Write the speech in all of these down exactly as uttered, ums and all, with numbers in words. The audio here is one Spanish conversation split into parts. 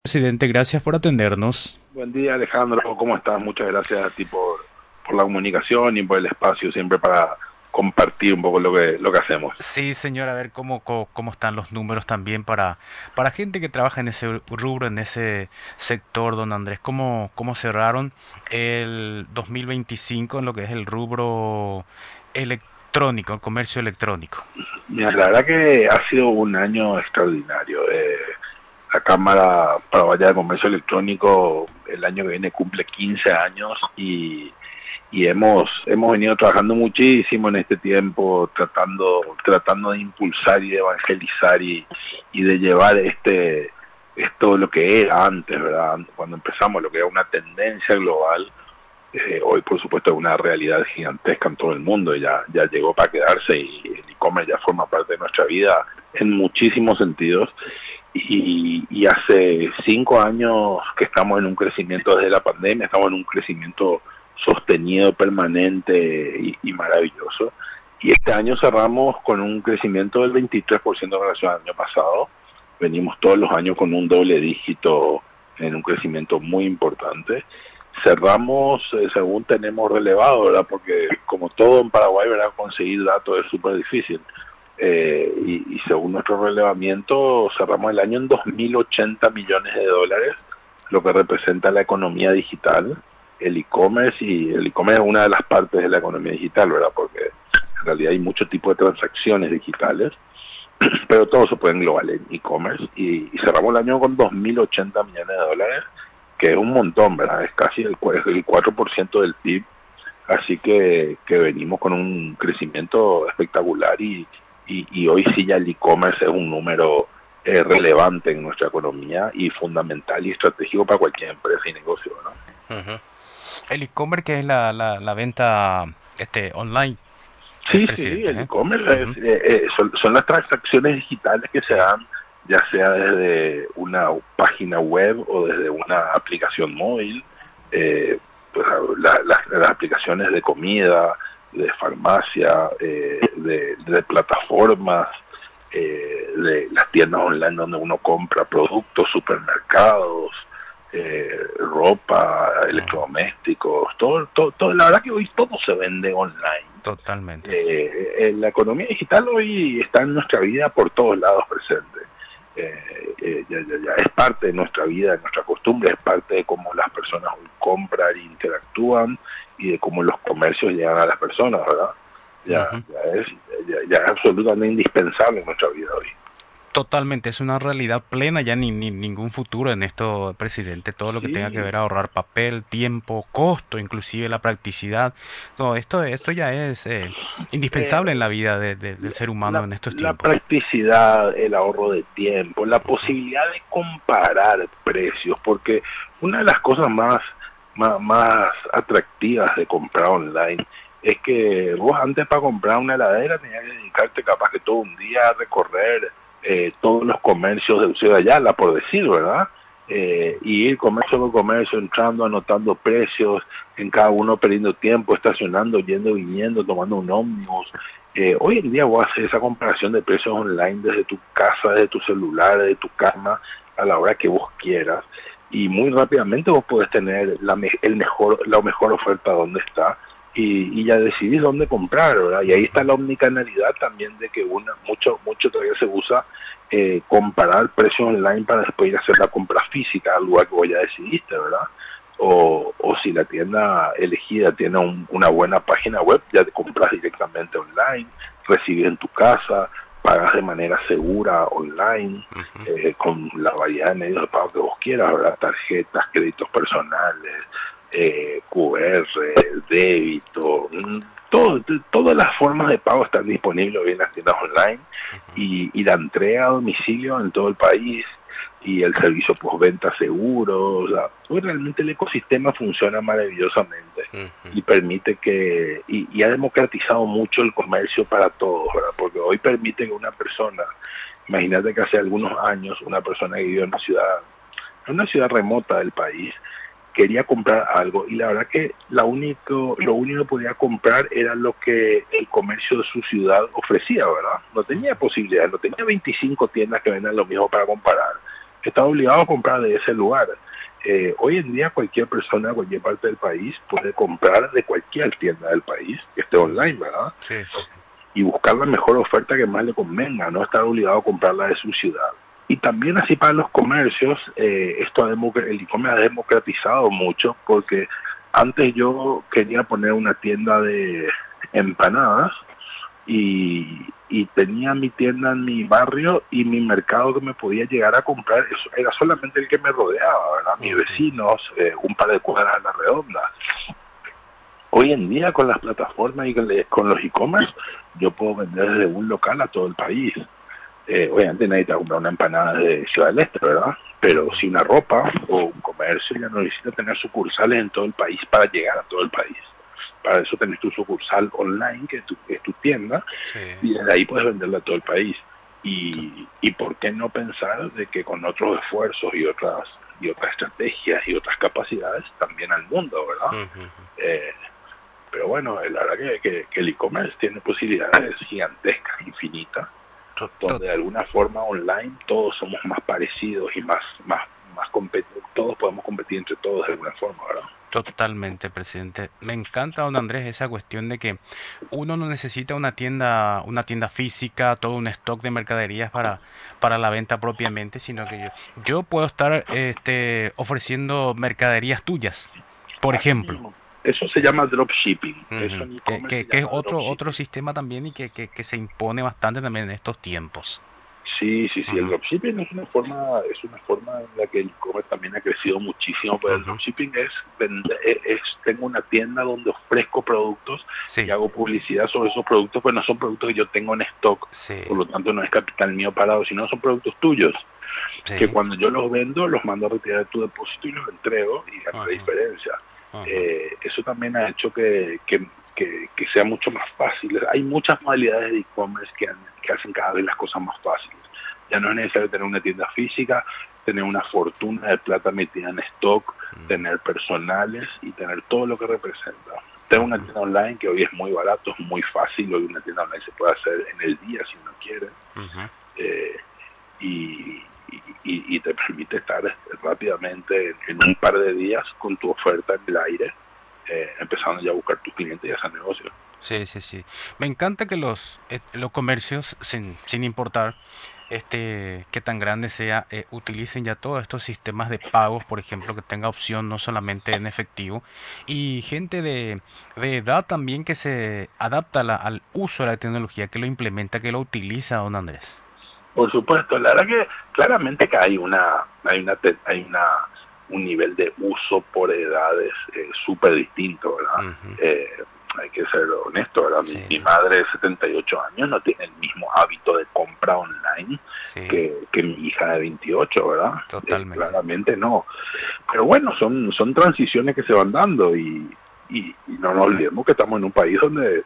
Presidente, gracias por atendernos. Buen día, Alejandro. ¿Cómo estás? Muchas gracias a ti por, por la comunicación y por el espacio siempre para compartir un poco lo que, lo que hacemos. Sí, señor, a ver cómo, cómo, cómo están los números también para, para gente que trabaja en ese rubro, en ese sector, don Andrés. ¿Cómo, cómo cerraron el dos mil veinticinco en lo que es el rubro electrónico, el comercio electrónico? Mira, la verdad que ha sido un año extraordinario. Eh, la Cámara Paraguaya de Comercio Electrónico el año que viene cumple quince años y, y hemos hemos venido trabajando muchísimo en este tiempo tratando tratando de impulsar y de evangelizar y, y de llevar este esto lo que era antes, ¿verdad? Cuando empezamos, lo que era una tendencia global. Eh, hoy por supuesto es una realidad gigantesca en todo el mundo, ya, ya llegó para quedarse y el e-commerce ya forma parte de nuestra vida en muchísimos sentidos. Y, y hace cinco años que estamos en un crecimiento desde la pandemia, estamos en un crecimiento sostenido, permanente y, y maravilloso. Y este año cerramos con un crecimiento del veintitrés por ciento en relación al año pasado. Venimos todos los años con un doble dígito en un crecimiento muy importante. Cerramos eh, según tenemos relevado, ¿verdad? Porque como todo en Paraguay, ¿verdad? Conseguir datos es súper difícil. Eh, y, y según nuestro relevamiento, cerramos el año en dos mil ochenta millones de dólares, lo que representa la economía digital, el e-commerce, y el e-commerce es una de las partes de la economía digital, ¿verdad? Porque en realidad hay muchos tipos de transacciones digitales, pero todo se puede englobar en e-commerce, y, y cerramos el año con dos mil ochenta millones de dólares, que es un montón, ¿verdad? Es casi el, el cuatro por ciento del P I B, así que, que venimos con un crecimiento espectacular y, y, y hoy sí ya el e-commerce es un número eh, relevante en nuestra economía y fundamental y estratégico para cualquier empresa y negocio, ¿no? Ujú. El e-commerce que es la, la, la venta este, online, eh, Sí, sí, presidente, el ¿eh? e-commerce es, Ujú. eh, eh, son, son las transacciones digitales que se Sí. dan ya sea desde una página web o desde una aplicación móvil, eh, pues, la, la, las aplicaciones de comida, de farmacia, eh, de, de plataformas, eh, de las tiendas online donde uno compra productos, supermercados, eh, ropa, Ujú. electrodomésticos, todo, todo, todo, la verdad que hoy todo se vende online. Totalmente. Eh, eh, la economía digital hoy está en nuestra vida por todos lados presente. Eh, eh, ya, ya, ya es parte de nuestra vida, de nuestra costumbre, es parte de cómo las personas hoy compran e interactúan y de cómo los comercios llegan a las personas, ¿verdad? Ya, Ujú. ya, es, ya, ya es absolutamente indispensable en nuestra vida hoy. Totalmente, es una realidad plena, ya ni, ni ningún futuro en esto, presidente. Todo lo que tenga que Sí, ver ahorrar papel, tiempo, costo, inclusive la practicidad. Todo esto, esto ya es eh, indispensable en eh, la vida de- de- del ser humano la, en estos la tiempos. practicidad, el ahorro de tiempo, la Ujú. posibilidad de comparar precios, porque una de las cosas más, más, más atractivas de comprar online es que vos antes para comprar una heladera tenías que dedicarte capaz que todo un día a recorrer eh, todos los comercios de Ciudad Ayala, por decir, ¿verdad? Eh, y ir comercio por comercio, entrando, anotando precios, en cada uno perdiendo tiempo, estacionando, yendo, viniendo, tomando un ómnibus. Eh, hoy en día vos haces esa comparación de precios online desde tu casa, desde tu celular, desde tu cama, a la hora que vos quieras. Y muy rápidamente vos podés tener la, me el mejor, la mejor oferta donde está y, y ya decidís dónde comprar, ¿verdad? Y ahí está Ujú. la omnicanalidad también de que una, mucho, mucho todavía se usa eh, comparar precios online para después ir a hacer la compra física al lugar que vos ya decidiste, ¿verdad? O, o si la tienda elegida tiene un, una buena página web, ya te compras directamente online, recibes en tu casa, pagas de manera segura online, Ujú. eh, con la variedad de medios de pago que vos quieras, ¿verdad? Tarjetas, créditos personales, eh, Q R, débito, mm, todo, todas las formas de pago están disponibles hoy en las tiendas online y, y la entrega a domicilio en todo el país y el servicio postventa seguro, o sea, pues realmente el ecosistema funciona maravillosamente Ujú. y permite que, y, y ha democratizado mucho el comercio para todos, ¿verdad? Porque hoy permite que una persona, imagínate que hace algunos años una persona que vivió en una ciudad, en una ciudad remota del país, quería comprar algo y la verdad que la único, lo único que podía comprar era lo que el comercio de su ciudad ofrecía, ¿verdad? No tenía posibilidad, no tenía veinticinco tiendas que vendan lo mismo para comparar. está obligado a comprar de ese lugar. Eh, hoy en día cualquier persona de cualquier parte del país puede comprar de cualquier tienda del país que esté online, ¿verdad? Sí, sí, sí. Y buscar la mejor oferta que más le convenga, no estar obligado a comprarla de su ciudad. Y también así para los comercios, eh, esto ha el e-commerce ha democratizado mucho, porque antes yo quería poner una tienda de empanadas y, y tenía mi tienda en mi barrio y mi mercado que me podía llegar a comprar, eso era solamente el que me rodeaba, ¿verdad? Mis vecinos, eh, un par de cuadras a la redonda. Hoy en día con las plataformas y con los e-commerce, yo puedo vender desde un local a todo el país. Eh, obviamente nadie te va a comprar una empanada de Ciudad del Este, ¿verdad? Pero si una ropa o un comercio ya no necesita tener sucursales en todo el país para llegar a todo el país. Para eso tenés tu sucursal online, que es tu, es tu tienda, sí. Y desde ahí puedes venderla a todo el país. Y, y por qué no pensar de que con otros esfuerzos y otras y otras estrategias y otras capacidades también al mundo, ¿verdad? Uh-huh. Eh, pero bueno, la verdad que, que, que el e-commerce tiene posibilidades gigantescas, infinitas, donde de alguna forma online todos somos más parecidos y más más más todos podemos competir entre todos de alguna forma, ¿verdad? Totalmente, presidente. Me encanta, don Andrés, esa cuestión de que uno no necesita una tienda, una tienda física, todo un stock de mercaderías para, para la venta propiamente, sino que yo, yo puedo estar este, ofreciendo mercaderías tuyas, por Así ejemplo. Mismo. Eso se llama dropshipping. Uh-huh. Eso en que, que, que es otro otro sistema también y que, que, que se impone bastante también en estos tiempos. Sí, sí, sí. Uh-huh. El dropshipping es una forma, es una forma en la que el e-commerce también ha crecido muchísimo. Pero uh-huh. El dropshipping es, es, es, tengo una tienda donde ofrezco productos sí. y hago publicidad sobre esos productos, pues no son productos que yo tengo en stock. Sí. Por lo tanto, no es capital mío parado, sino son productos tuyos. Sí. Que cuando yo los vendo, los mando a retirar de tu depósito y los entrego y es uh-huh. la diferencia. Uh-huh. Eh, eso también ha hecho que, que, que, que sea mucho más fácil. Hay muchas modalidades de e-commerce que, que hacen cada vez las cosas más fáciles. Ya no es necesario tener una tienda física, tener una fortuna de plata metida en stock, uh-huh. tener personales y tener todo lo que representa. Tengo una tienda online que hoy es muy barato, es muy fácil. Hoy una tienda online se puede hacer en el día si uno quiere. Uh-huh. Eh, y Y, y te permite estar rápidamente en un par de días con tu oferta en el aire, eh, empezando ya a buscar tus clientes y hacer negocio. Sí, sí, sí. Me encanta que los eh, los comercios, sin, sin importar este qué tan grande sea, eh, utilicen ya todos estos sistemas de pagos, por ejemplo, que tenga opción no solamente en efectivo, y gente de, de edad también que se adapta la, al uso de la tecnología, que lo implementa, que lo utiliza, don Andrés. Por supuesto, la verdad que claramente que hay una hay una hay una un nivel de uso por edades eh, súper distinto, ¿verdad? Uh-huh. eh, hay que ser honesto, ¿verdad? Sí. Mi, mi madre de setenta y ocho años no tiene el mismo hábito de compra online sí. que, que mi hija de veintiocho, ¿verdad? Totalmente. Eh, claramente no. Pero bueno, son son transiciones que se van dando y, y, y no nos olvidemos que estamos en un país donde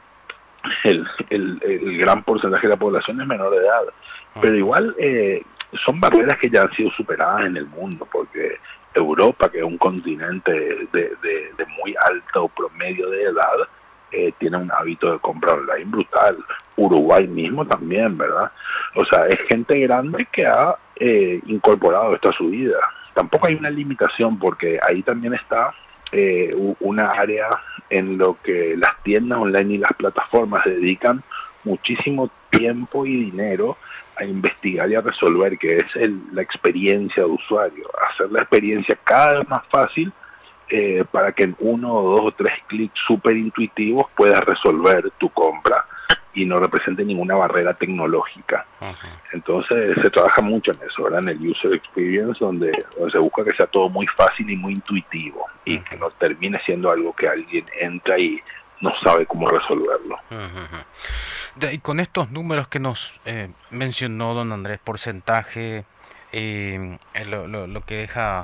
El, el, el gran porcentaje de la población es menor de edad, pero igual eh, son barreras que ya han sido superadas en el mundo, porque Europa, que es un continente de, de, de muy alto promedio de edad, eh, tiene un hábito de compra online brutal. Uruguay mismo también, ¿verdad? O sea, es gente grande que ha eh, incorporado esto a su vida. Tampoco hay una limitación, porque ahí también está eh, una área en lo que las tiendas online y las plataformas dedican muchísimo tiempo y dinero a investigar y a resolver, que es el, la experiencia de usuario, hacer la experiencia cada vez más fácil eh, para que en uno o dos o tres clics súper intuitivos puedas resolver tu compra y no represente ninguna barrera tecnológica. Uh-huh. Entonces se trabaja mucho en eso, ¿verdad? En el user experience, donde, donde se busca que sea todo muy fácil y muy intuitivo, y uh-huh. que no termine siendo algo que alguien entra y no sabe cómo resolverlo. Uh-huh. Y con estos números que nos eh, mencionó don Andrés, porcentaje, eh, lo, lo, lo que deja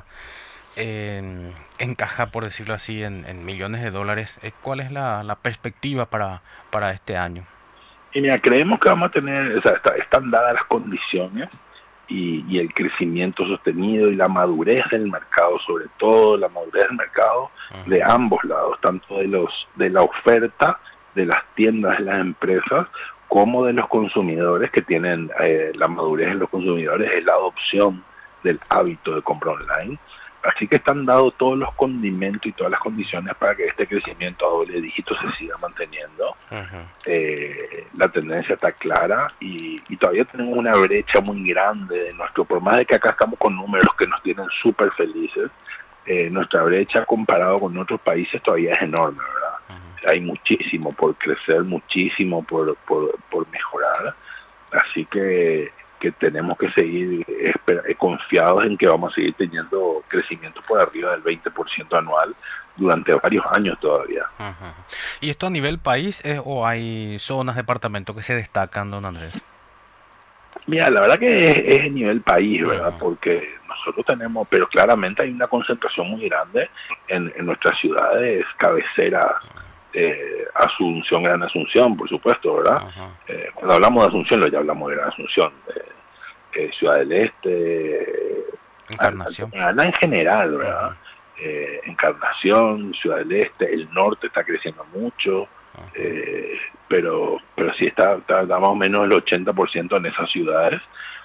eh, encaja, por decirlo así, en, en millones de dólares, eh, ¿cuál es la, la perspectiva para, para este año? Y mira, creemos que vamos a tener, o sea, está, están dadas las condiciones y, y el crecimiento sostenido y la madurez del mercado, sobre todo la madurez del mercado uh-huh. de ambos lados, tanto de los de la oferta de las tiendas, de las empresas, como de los consumidores, que tienen eh, la madurez de los consumidores, es la adopción del hábito de compra online. Así que están dados todos los condimentos y todas las condiciones para que este crecimiento a doble dígito se siga manteniendo. Uh-huh. Eh, la tendencia está clara y, y todavía tenemos una brecha muy grande de nuestro, por más de que acá estamos con números que nos tienen súper felices, eh, nuestra brecha comparado con otros países todavía es enorme, ¿verdad? Uh-huh. Hay muchísimo por crecer, muchísimo por, por, por mejorar, así que que tenemos que seguir esper- confiados en que vamos a seguir teniendo crecimiento por arriba del veinte por ciento anual durante varios años todavía. Uh-huh. ¿Y esto a nivel país eh, o hay zonas, departamentos que se destacan, don Andrés? Mira, la verdad que es, es a nivel país, ¿verdad? Uh-huh. Porque nosotros tenemos, pero claramente hay una concentración muy grande en, en nuestras ciudades cabeceras. Eh, Asunción, Gran Asunción, por supuesto, ¿verdad? Uh-huh. Eh, cuando hablamos de Asunción, lo ya hablamos de Gran Asunción, eh, eh, Ciudad del Este, Encarnación, Paraná en general, ¿verdad? Uh-huh. eh, Encarnación, Ciudad del Este, el norte está creciendo mucho, uh-huh. eh, pero pero sí está, está, está más o menos el ochenta por ciento en esas ciudades,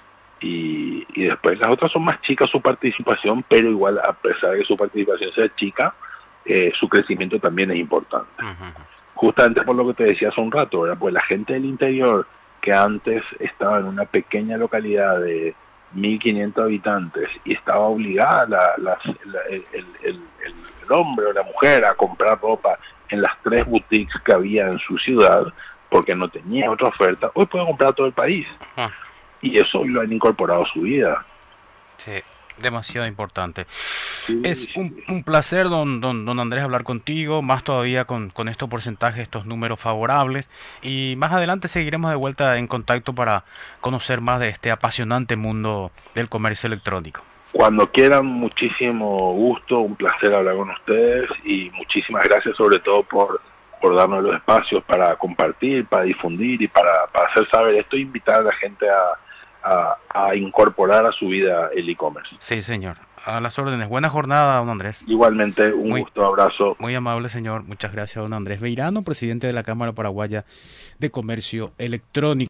y, y después las otras son más chicas su participación, pero igual a pesar de que su participación sea chica, Eh, su crecimiento también es importante. Uh-huh. Justamente por lo que te decía hace un rato, ¿verdad? Pues la gente del interior que antes estaba en una pequeña localidad de mil quinientos habitantes y estaba obligada la, la, la, el, el, el, el hombre o la mujer a comprar ropa en las tres boutiques que había en su ciudad porque no tenía otra oferta, hoy puede comprar todo el país. Uh-huh. Y eso lo han incorporado a su vida. Sí. Demasiado importante. Sí, es sí. Un, un placer, don, don, don Andrés, hablar contigo, más todavía con, con estos porcentajes, estos números favorables, y más adelante seguiremos de vuelta en contacto para conocer más de este apasionante mundo del comercio electrónico. Cuando quieran, muchísimo gusto, un placer hablar con ustedes y muchísimas gracias sobre todo por, por darnos los espacios para compartir, para difundir y para, para hacer saber esto e invitar a la gente a A, a incorporar a su vida el e-commerce. Sí, señor. A las órdenes. Buena jornada, don Andrés. Igualmente, un muy, gusto, abrazo. Muy amable, señor. Muchas gracias, don Andrés Beirano, presidente de la Cámara Paraguaya de Comercio Electrónico.